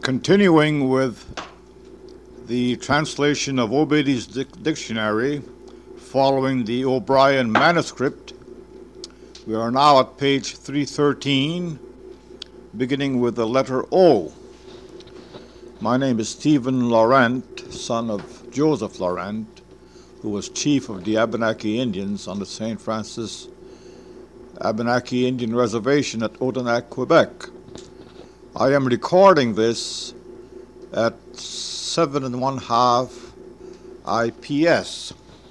Continuing with the translation of Obeid's dictionary following the O'Brien manuscript, we are now at page 313, beginning with the letter O. My name is Stephen Laurent, son of Joseph Laurent, who was chief of the Abenaki Indians on the St. Francis Abenaki Indian Reservation at Odanak, Quebec. I am recording this at 7½ IPS.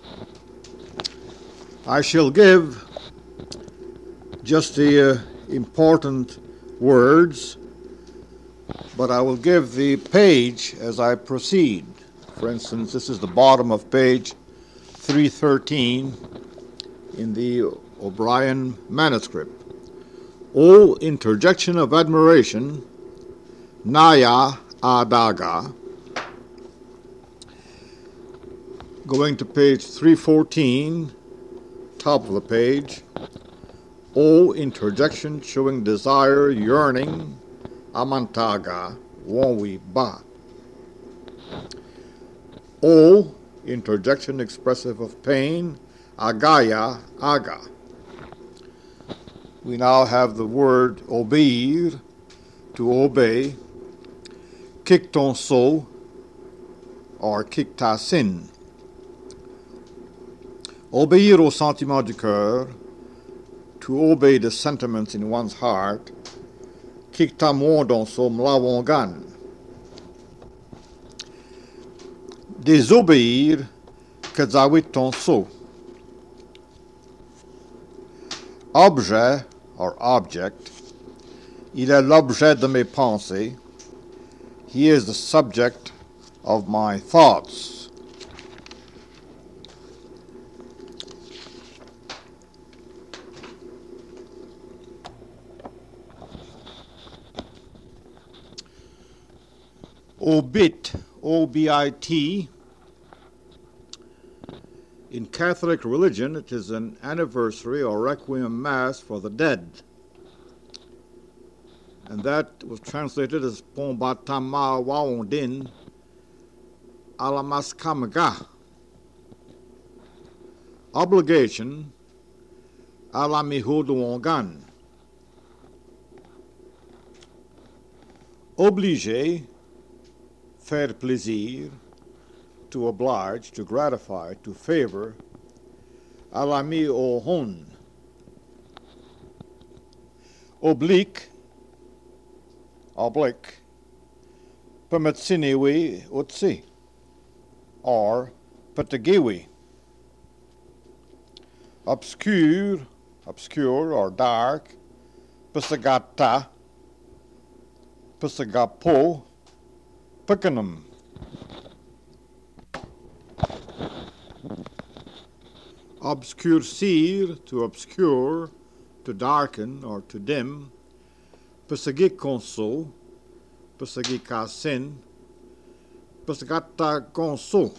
I shall give just the important words, but I will give the page as I proceed. For instance, this is the bottom of page 313 in the O'Brien manuscript. O interjection of admiration, Naya Adaga. Going to page 314, top of the page. O interjection showing desire, yearning, Amantaga, Wonwi Ba. O interjection expressive of pain, Agaya Aga. We now have the word obeir, to obey, kikton so, or kiktasin. Obéir au sentiment du cœur, to obey the sentiments in one's heart, kiktamondon so mlawongan. Désobéir, kazawiton so. Objet, or object, il est l'objet de mes pensées. He is the subject of my thoughts. Obit, O-B-I-T. In Catholic religion, it is an anniversary or requiem mass for the dead. And that was translated as Pombatama Waondin Alamaskamaga. Obligation Alamihuduongan. Obligé, faire plaisir, to oblige, to gratify, to favor, alami ohon. Oblique, pamatsiniwi utsi, or patagiwi. Obscure or dark, pasagata, pasagapo, pakanum. Obscurcir, to obscure, to darken or to dim. Pasagikonso, pasagikasin, pasagata gonso.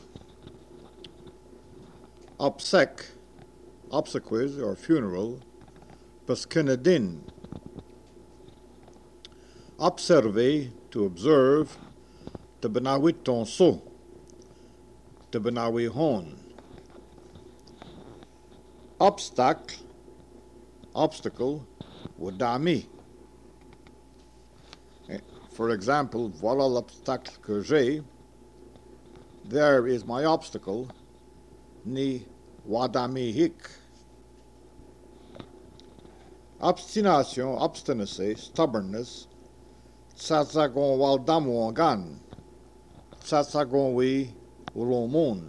Obsec, obsequies or funeral, paskinadin. Observe, to observe, tabenawitonso, tabenawihon. Obstacle, wadami. For example, voilà l'obstacle que j'ai. There is my obstacle, ni wadami hik. Obstination, obstinacy, stubbornness, tsatsagon waldamuangan, tsatsagon wi ulomon.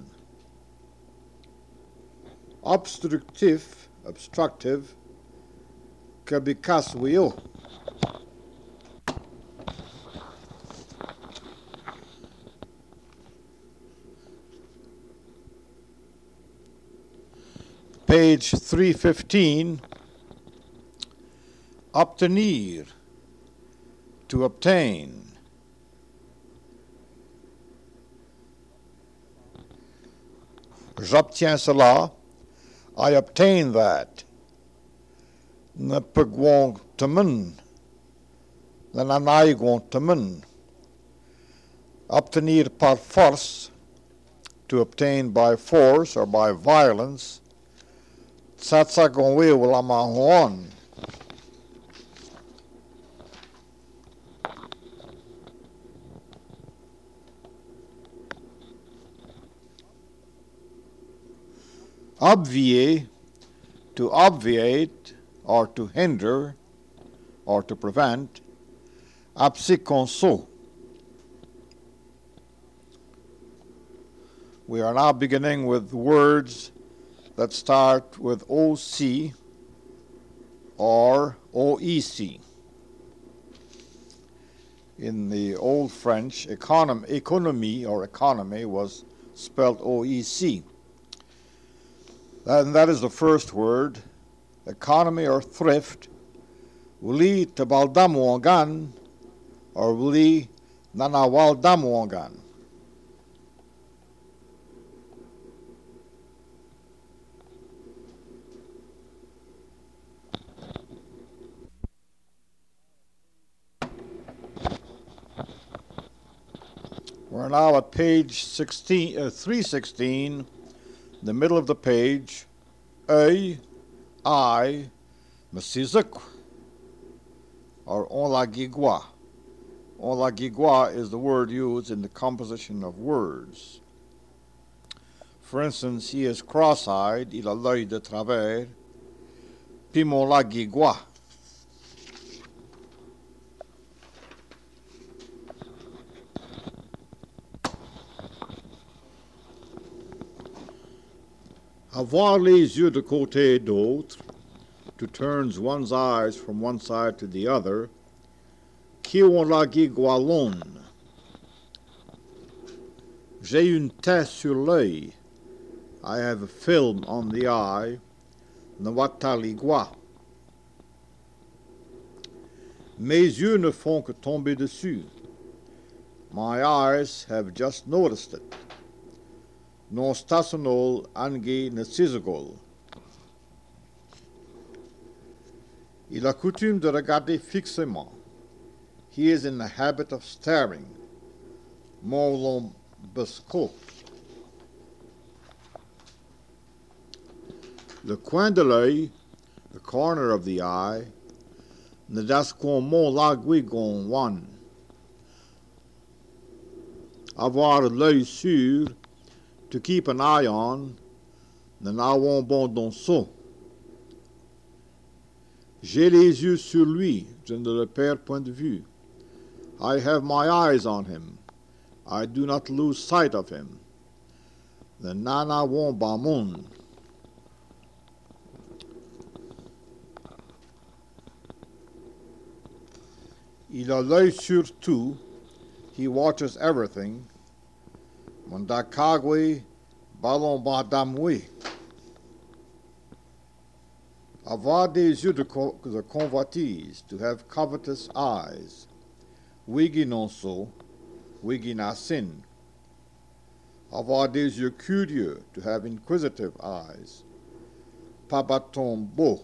Obstructive, kabikaswio. Page 315, obtenir, to obtain. J'obtiens cela, I obtain that. Napagwong tamun, Lananaigwong tamun. Obtenir par force, to obtain by force or by violence. Tsatsagonwe ulamahuon, obviate, to obviate or to hinder or to prevent. Absikonso. We are now beginning with words that start with OC or OEC. In the Old French, economy or economy was spelled OEC. And that is the first word, economy or thrift. Wuli tabaldamuangan or wuli nanawaldamuangan. We're now at page 316, the middle of the page. I, Masizuk, or on la gigua. On la gigua is the word used in the composition of words. For instance, he is cross-eyed, il a l'œil de travers, puis mon la gigua. Avoir les yeux de côté d'autre, to turn one's eyes from one side to the other. Qui on la gigualon. J'ai une tache sur l'œil. I have a film on the eye. Nawataligua. Mes yeux ne font que tomber dessus. My eyes have just noticed it. Non stationol ange nesizogol. Il a coutume de regarder fixement. He is in the habit of staring. Mon lomboscope. Le coin de l'œil, the corner of the eye. Ne das qu'on mon laguigon one. Avoir l'œil sur, to keep an eye on. Ne n'avons bon dans so. J'ai les yeux sur lui, je ne le perds point de vue. I have my eyes on him. I do not lose sight of him. The nana won bamun. Il a l'œil sur tout. He watches everything. Mondakagwe ballon badamwe. Avoir des yeux de convoitise, to have covetous eyes. Wigi non so, wigi nasin. Avoir des yeux curieux, to have inquisitive eyes. Pabaton beau.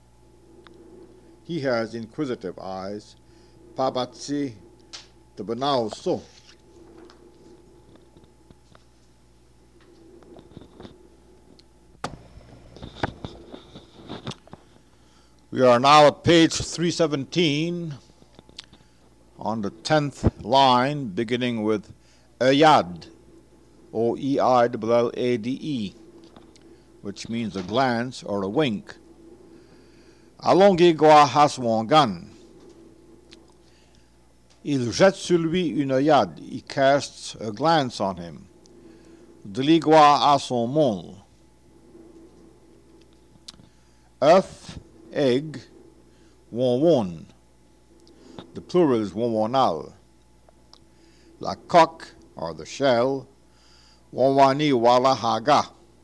He has inquisitive eyes. Pabatsi de banao so. We are now at page 317 on the 10th line, beginning with Eyad, O-E-I-L-L-A-D-E, which means a glance or a wink. Alongi goa haswangan. Il jette sur lui une œillade. He casts a glance on him. Deligua à son monde. Œuf, egg, won. The plural is wonwonal. La coque, or the shell, wonwani wala haga.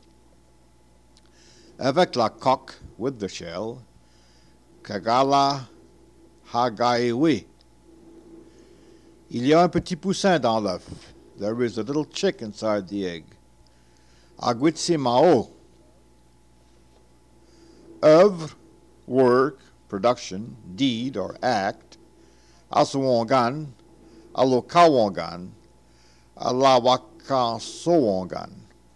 Avec la coque, with the shell, kagala hagaewe. Il y a un petit poussin dans l'œuf. There is a little chick inside the egg. Aguitsi mao. Œuvre, work, production, deed or act. Asuwangan, alokawangan. alawakan sowangan.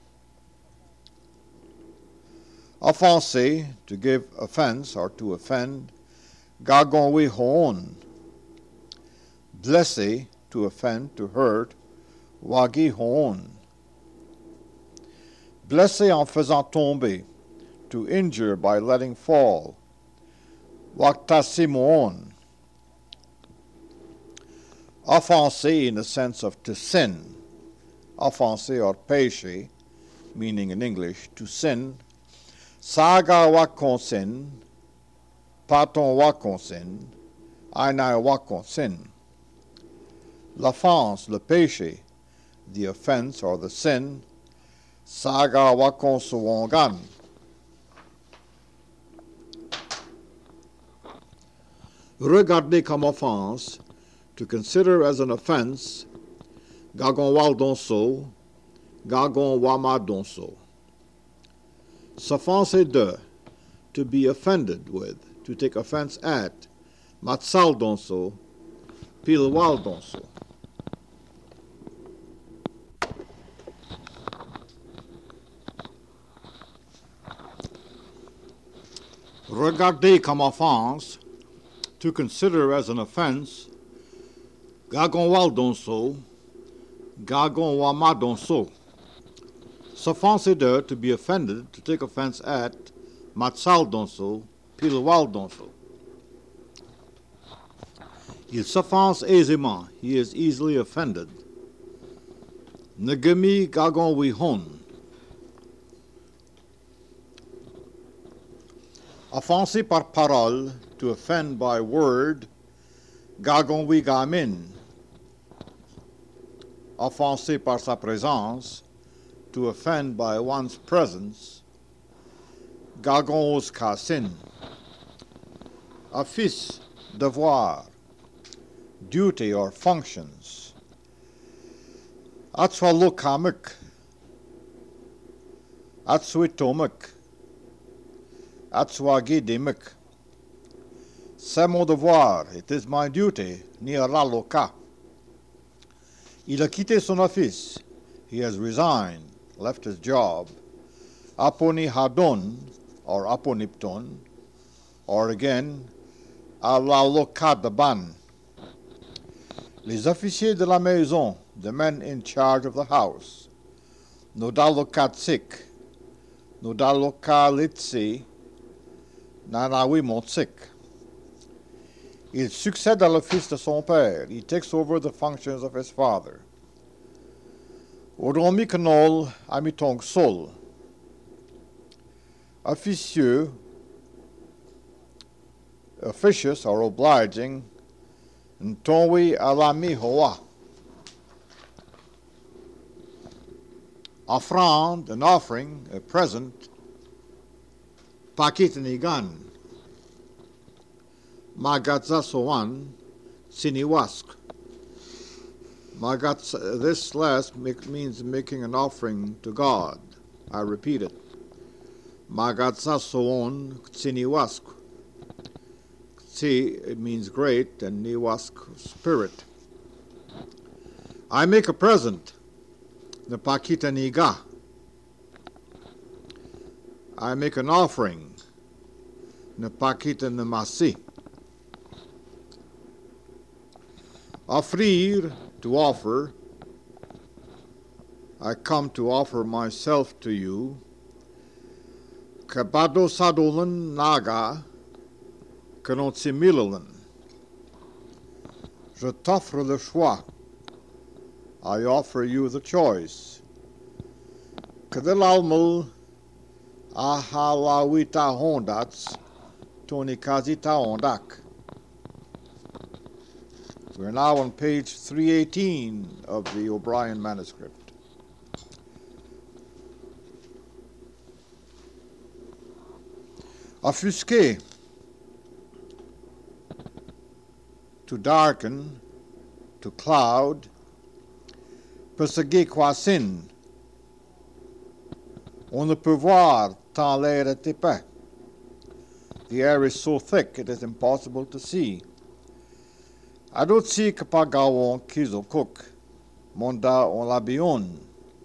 Offenser, to give offense or to offend, gagonwe hoon. Blesser, to offend, to hurt, wagi hoon. Blesser en faisant tomber, to injure by letting fall, waktasimon. Offenser in the sense of to sin, offenser or péché, meaning in English to sin. Saga wakonsin, paton wakonsin, aina wakonsin. L'offense, le péché, the offense or the sin, saga wakonsuwangan. Regarder comme offense, to consider as an offense, gagon wal donso, gagon wama donso. S'offenser de, to be offended with, to take offense at, matsal donso, pilwal donso. Regarder comme offense, to consider as an offense, gagon wal donso, gagon wama donso. S'offenser de, to be offended, to take offense at, matsal donso, pilwal donso. Il s'offense aisément, he is easily offended. Negemi gagon wihon. Offenser par parole, to offend by word, gagon wigamin. Offenser par sa présence, to offend by one's presence, gagons kasin. Office, devoir, duty or functions. Atswalukamik, atswitomik, atswagidimik. C'est mon devoir, it is my duty, ni raloka. Il a quitté son office, he has resigned, left his job, aponi hadon, or aponipton, or again, alalokadaban. Les officiers de la maison, the men in charge of the house, nodalokatsik, nodalokalitsi, nanawimontsik. Il succède à l'office de son père, he takes over the functions of his father. Odromi kanol amitong sol. Officieux, officious or obliging, ntonwi alami hoa. Offrande, an offering, a present, pakitanigan. Magatza soan, siniwask. This last means making an offering to God. I repeat it. Magatsa soon tsiniwask. Tsi, it means great, and niwask, spirit. I make a present. Napakita niga. I make an offering. Napakita namasi. Offrir, to offer. I come to offer myself to you. Kabado sadolan naga, kanonsimilan. Je t'offre le choix. I offer you the choice. Kadilalmul ahalawita hondats, tonikazita hondak. We're now on page 318 of the O'Brien manuscript. Offusquer, to darken, to cloud. Perséguer croissine. On ne peut voir tant l'air est épais. The air is so thick it is impossible to see. Adotsi kapagawon kizokuk, Monda on l'avion.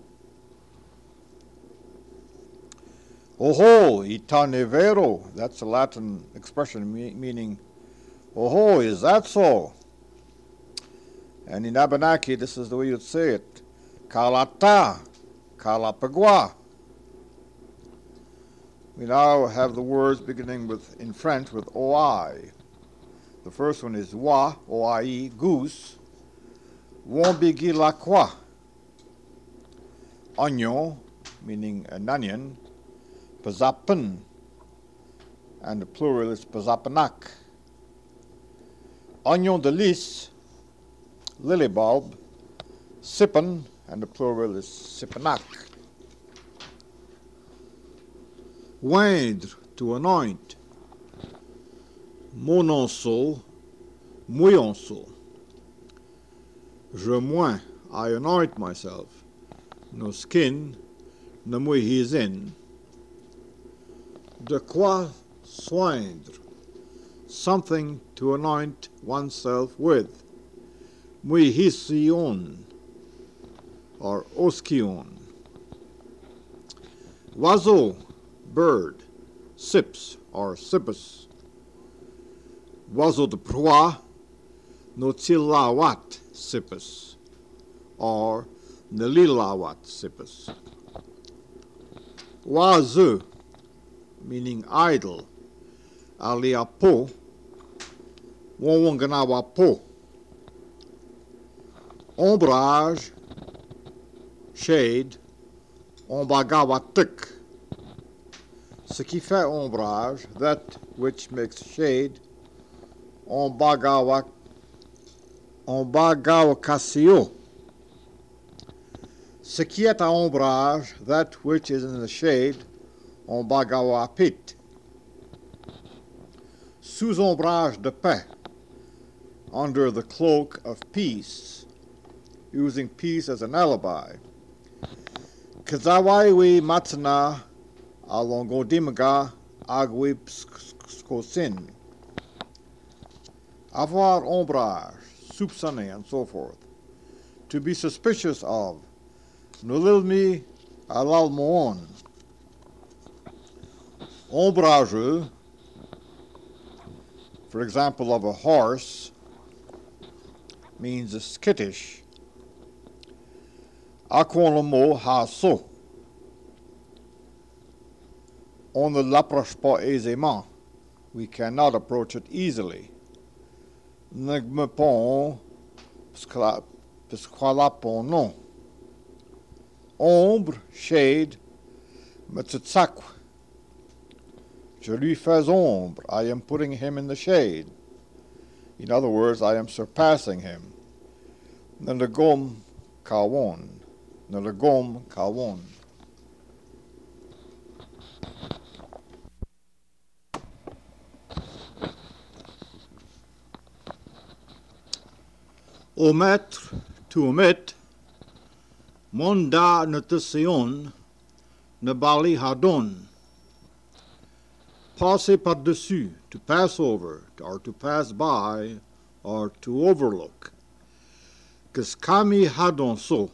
Oho, ita nevero. That's a Latin expression meaning, oho, is that so? And in Abenaki, this is the way you'd say it. Kalata, kalapagua. We now have the words beginning with, in French, with oi. The first one is wa, oi, goose. Wombigi la quoi. Onion, meaning an onion. Pazapan, and the plural is pazapanak. Onion de lis, lily bulb. Sipan, and the plural is sipanak. Oindre, to anoint. Mononceau, mouillonceau. Je moins, I anoint myself. No skin, no mouille his in. De quoi soindre, something to anoint oneself with. Muihision, or oskion. Oiseau, bird. Sips, or sippus. Oiseau de proie, notilawat sippus, or nelilawat sippus. Oiseau, meaning idle. Aliapo, wonganawapo. Ombrage, shade. Ombagawatik. Ce qui fait ombrage, that which makes shade. Ombagawakasio. Ce qui est à ombrage, that which is in the shade. Ombagawapit. Sous ombrage de paix, under the cloak of peace, using peace as an alibi. Kazawaiwi matsana alongodimaga agwipskosin. Avoir ombrage, soupçonner, and so forth. To be suspicious of. Nulilmi alalmoon. Ombrageux, for example, of a horse, means skittish. Akon le mot hasso. On ne l'approche pas aisément. We cannot approach it easily. Negme pon, pisqualapon non. Ombre, shade, metsutsakwe. Je lui fais ombre. I am putting him in the shade. In other words, I am surpassing him. Nalagom kawon. Nalagom kawon. Omettre, to omit. Monda notation, ne bali hadon. Passer par-dessus, to pass over, or to pass by, or to overlook. Kiskami hadonso.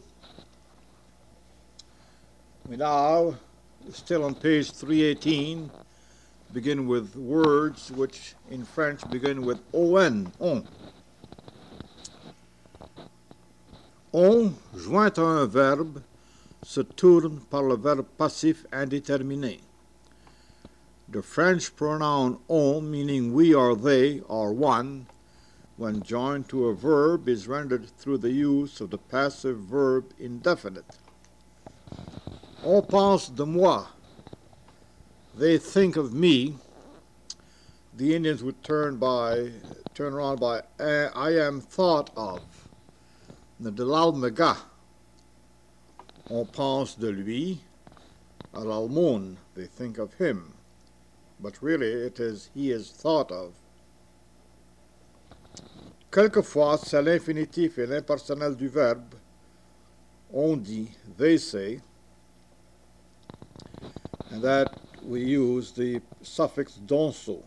We now, still on page 318, begin with words which in French begin with on. On, joint à un verbe, se tourne par le verbe passif indéterminé. The French pronoun on, meaning we or they or one, when joined to a verb, is rendered through the use of the passive verb indefinite. On pense de moi. They think of me. The Indians would turn around by I am thought of. De l'almega. On pense de lui. À l'almon. They think of him. But really it is he is thought of. Quelquefois, c'est l'infinitif et l'impersonnel du verbe. On dit, they say, and that we use the suffix donso.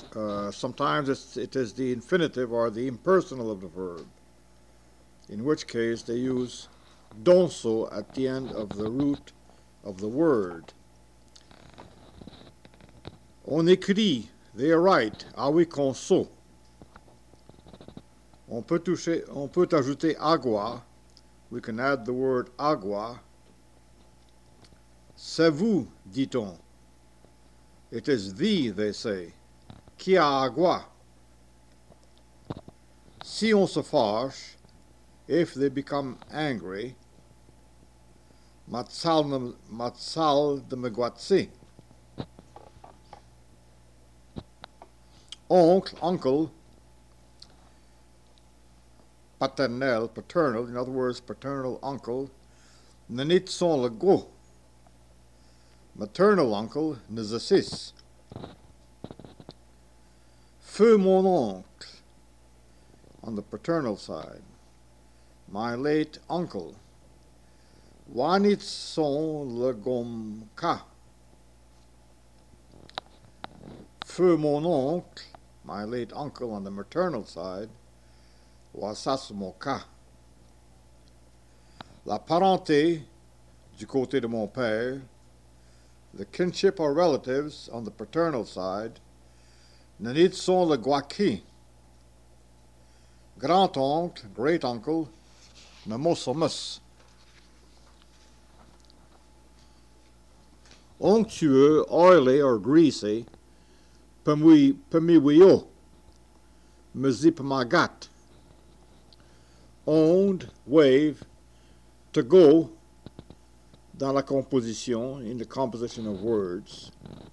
Sometimes it is the infinitive or the impersonal of the verb, in which case they use donso at the end of the root of the word. On écrit, they write, awi conso. On peut ajouter agua. We can add the word agua. C'est vous, dit-on. It is thee, they say. Qui a agua? Si on se fâche, if they become angry, matsal de megwatsi. Oncle, uncle, paternal, in other words, paternal uncle, nanit son le go. Maternal uncle, nezasis. Feu mon oncle, on the paternal side. My late uncle. Wanit son le gom ka. Feu mon oncle, my late uncle on the maternal side, wasas mon ka. La parenté, du côté de mon père, the kinship or relatives on the paternal side, nanit son le guaki. Grand-oncle, great-uncle, namosomus. Onctueux, oily or greasy, pemiwio, mezipamagat. Owned, wave, to go, dans la composition, in the composition of words.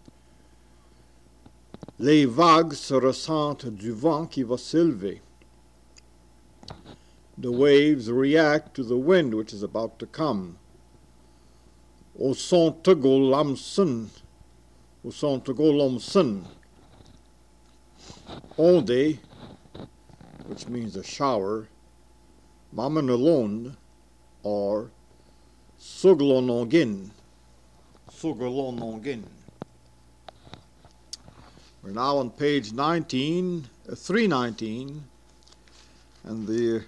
Les vagues se ressentent du vent qui va s'élever. The waves react to the wind which is about to come. Au son tego lamsun, au son tego lomsun. Onde, which means a shower, mamanalon, or suglonongin. Suglonongin. We're now on page 319, and the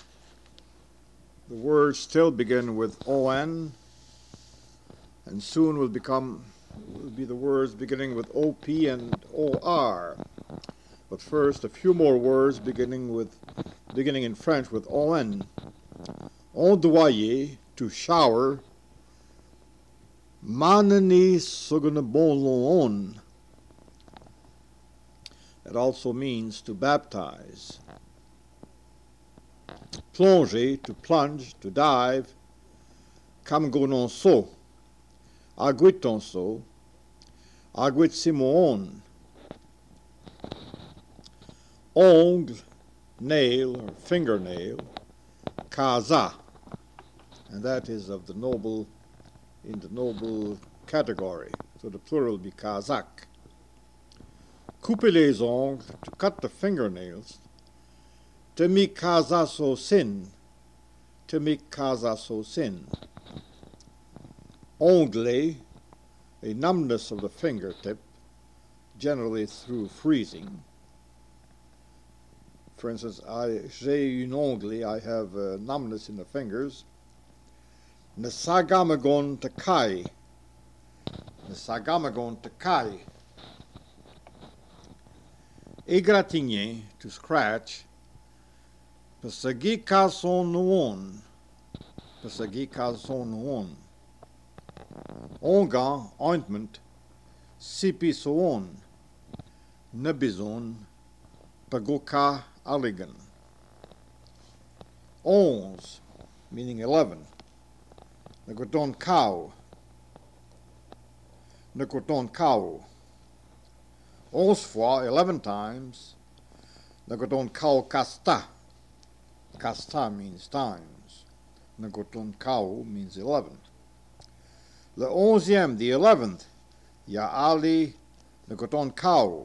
words still begin with on, and soon will be the words beginning with op and or. But first, a few more words beginning in French with on. Ondoyer, to shower. Manani sugunabon. It also means to baptize. Plonger, to plunge, to dive. Kamgononso, aguitonso, aguitsimon. Ongle, nail or fingernail. Kaza, and that is in the noble category. So the plural will be kazak. Couper les ongles, to cut the fingernails. Temi kazaso sin. Temi kazaso sin. Ongle, a numbness of the fingertip, generally through freezing. For instance, j'ai une ongle, I have numbness in the fingers. Nesagamagon takai. Nesagamagon takai. Égratigner, to scratch. Pesagi son nuon. Pesagi son nuon. Ongan, ointment. Sipi soon. Nebizon. Pagoka aligan. 11, meaning 11. Nakoton cow. Nakoton cow. 11 fois, 11 times. Nakoton cow kasta. Kasta means times. Nakoton cow means 11. Le 11e, the 11th. Ya Ali Nakoton cow.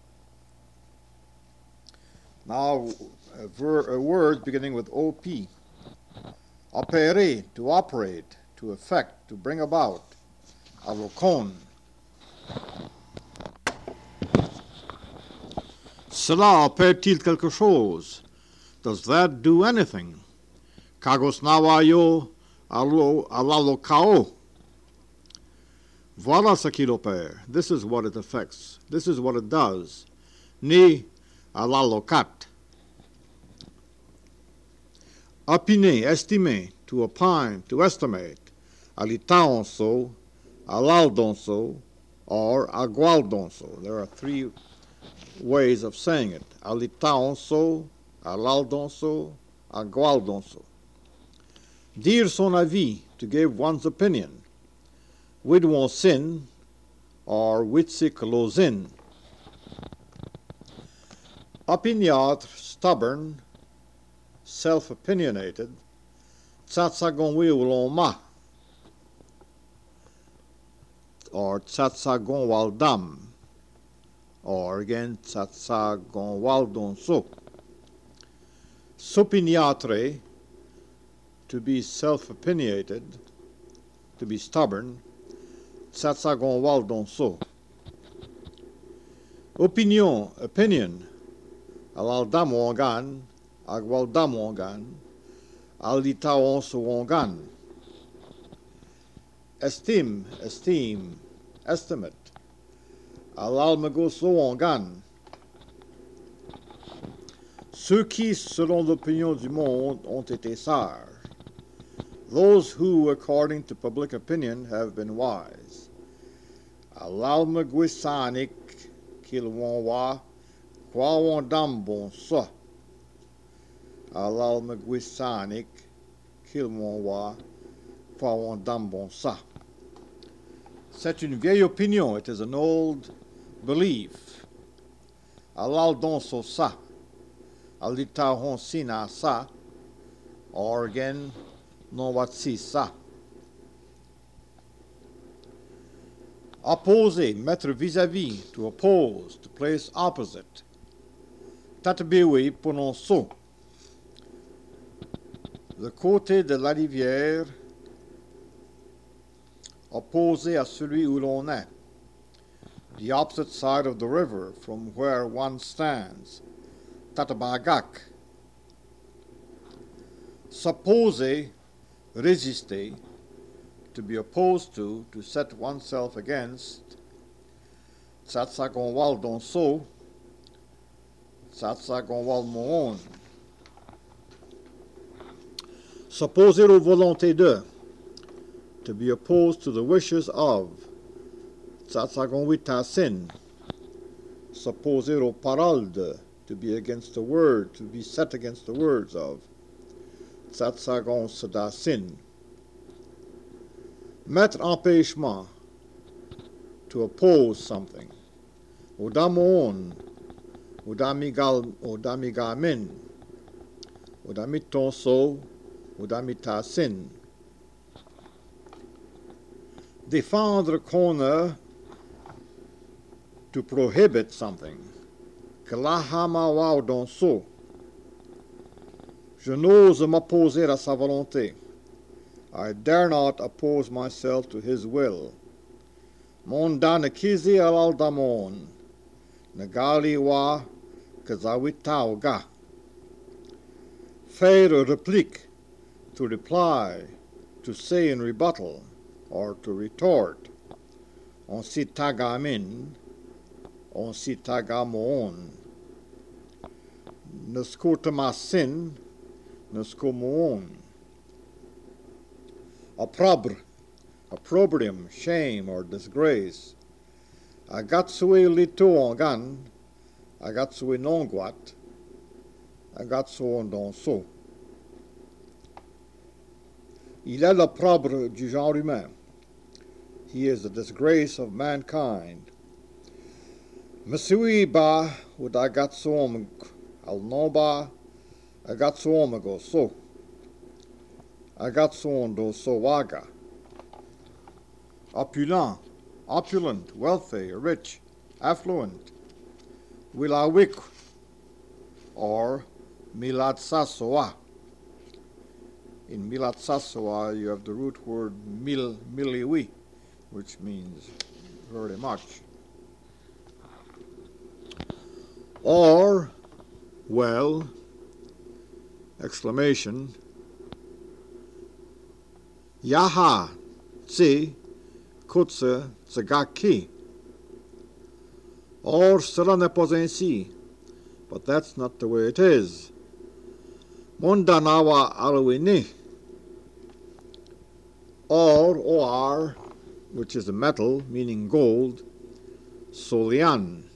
Now, a word beginning with OP. Opérer, to operate, to effect, to bring about. Avocon. Cela appelle-t-il quelque chose? Does that do anything? Kagos nawayo alalokao. Voilà ce qu'il opère. This is what it affects. This is what it does. Ni alalokat. Opiner, estimer, to opine, to estimate. Alitaonso, alaldonso, or agualdonso. There are three ways of saying it. Alitaonso, alaldonso, agualdonso. Dire son avis, to give one's opinion. Widwon sin, or witsiklosin. Opiniâtre, stubborn, self-opinionated. Tsatsagonwi uloma, or tsatsagonwaldam, or again tsatsagonwaldonso. Supiniatre, to be self-opinionated, to be stubborn. Tsatsagonwaldonso. Opinion, opinion. Alaldamongan, agwaldamongan, alditaonsoongan. Estime, esteem, estimate. Alalmagosoongan. Ceux qui, selon l'opinion du monde, ont été sages. Those who, according to public opinion, have been wise. Alalmagwisanik kilwonwa kwawondambon sa. Alalmagwisanik kilwonwa kwawondambon sa. C'est une vieille opinion. It is an old belief. Alaldonso sa. Alitahon sina sa. Or again, non watsi sa. Opposer, mettre vis-à-vis, to oppose, to place opposite. Tatabiwi pononso. Le côté de la rivière opposé à celui où l'on est. The opposite side of the river from where one stands. Tatabagak. S'opposer, résister, to be opposed to set oneself against. Tsatsagonwaldonso, tsatsagonwalmoon. S'opposer aux volontés de, to be opposed to the wishes of. Tsatsagonwitasin. S'opposer aux paroles de, to be against the word, to be set against the words of. Tsatsagon sadasin. Mettre empêchement, to oppose something. Odamoon, odamigamin, odamitonso, odamitasin. Défendre qu'on to prohibit something. Kalahamawaudonso. Je n'ose m'opposer à sa volonté. I dare not oppose myself to his will. Mondanakizi alaldamon. Nagali wa kazawitauga. Faire réplique, to reply, to say in rebuttal, or to retort. On sitagamin, on sitagamon. Nuskotamasin, nuskomoon. Opprobre, opprobrium, shame or disgrace. Agatsue litoongan, agatsue nonguat, agatsuondonso. Il est l'opprobre du genre humain. He is the disgrace of mankind. Mesui ba ud agatsuom al nomba agatsuomago so. Agatsuondo sowaga. Opulent, opulent, wealthy, rich, affluent. Wilawik, or milatsasoa. In milatsasoa, you have the root word miliwi, which means very much. Or, well, exclamation, Yaha, tsi, kutse, tsagaki. Or, cela n'est pas ainsi, but that's not the way it is. Mondanawa aluini. Or, which is a metal, meaning gold, solian.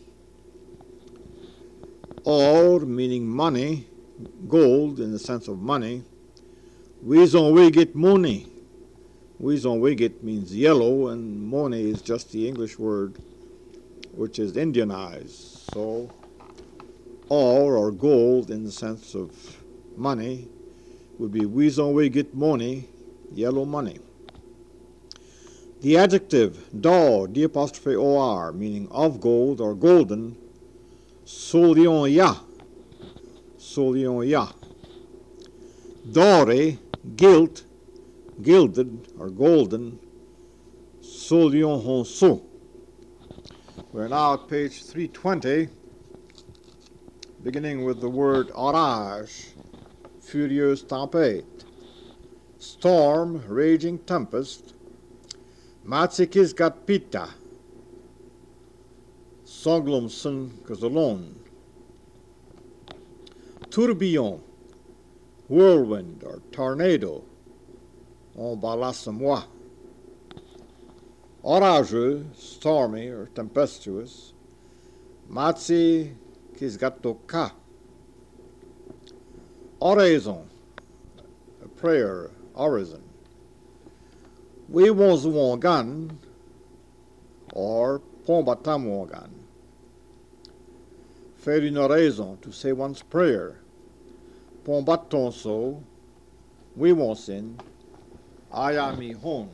Or, meaning money, gold in the sense of money. Wizonwigit money. Wizonwigit means yellow, and money is just the English word, which is Indianized. So, or gold in the sense of money would be wizonwigit money, yellow money. The adjective do, d apostrophe or, meaning of gold or golden, solion ya, solion ya. Dore, gilt, gilded or golden, solion honso. We're now at page 320, beginning with the word orage, furieuse tempête, storm, raging tempest, Matsikis gat pita, Songlumson kazalon, tourbillon, whirlwind or tornado, en balasamois, orageux, stormy or tempestuous, Matsi kisgatoka, oraison, a prayer, orison. We was wangan or pombatam wangan. Faire une oraison, to say one's prayer. Pombaton so, we was in, ayami hon.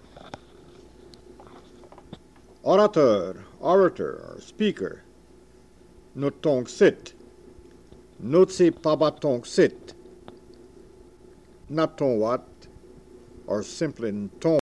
Orateur, orator or speaker. Notong sit. Notse pabatong sit. Naton what, or simply nton.